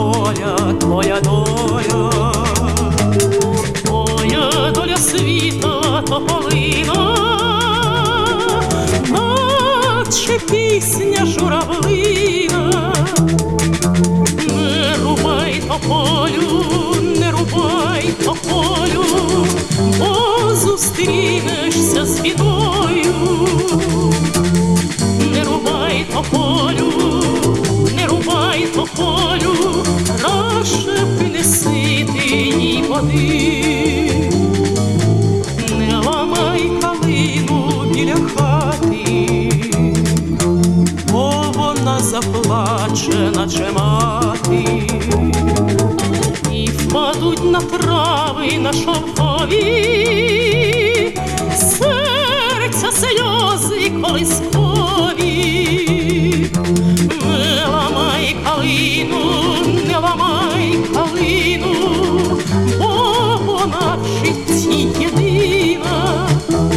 твоя доля, твоя доля світа тополина, наче пісня журавлина. Не рубай тополю, не рубай тополю, бо зустрінешся з бідою. Не рубай тополю, не рубай тополю, краще принеси ти їй води. Не ламай калину біля хати, бо вона заплаче, наче мати. І впадуть на трави на шовкові серця сльози колискові. Не ламай калину, не ламай калину, бо вона в житті єдина.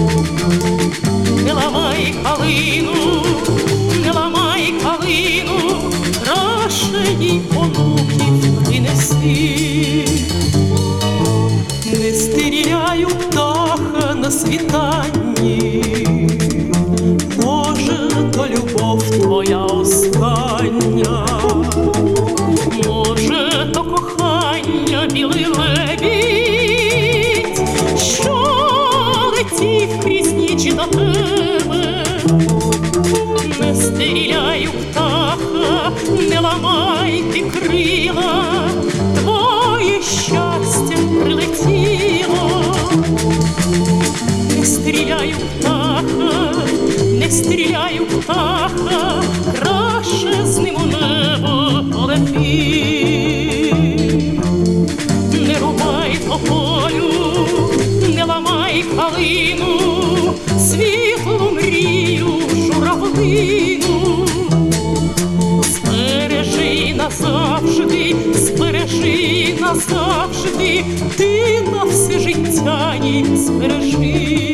Не ламай калину, не ламай калину, краще їй онуків принеси. Не стріляю птаха на світанні, може, то любов твоя остання, може, то кохання білий лебідь, що летів крізь ніч до тебе. Не стріляю птаха, не ламай ти крила, твоє щастя прилетіло. Не стріляю птаха, не стріляю птаха, краще з ним у небо полети. Не рубай тополю, не ламай калину, світлу мрію журавлину. Збережи назавжди, збережи назавжди, ти на все життя її збережи.